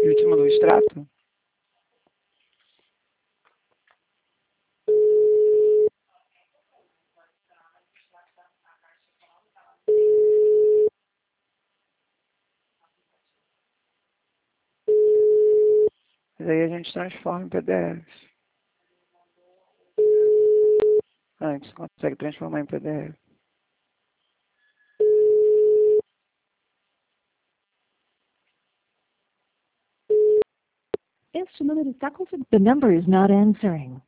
Ele te mandou o extrato? Mas aí a gente transforma em PDF. A gente consegue transformar em PDF. Este número está configurado. The number is not answering.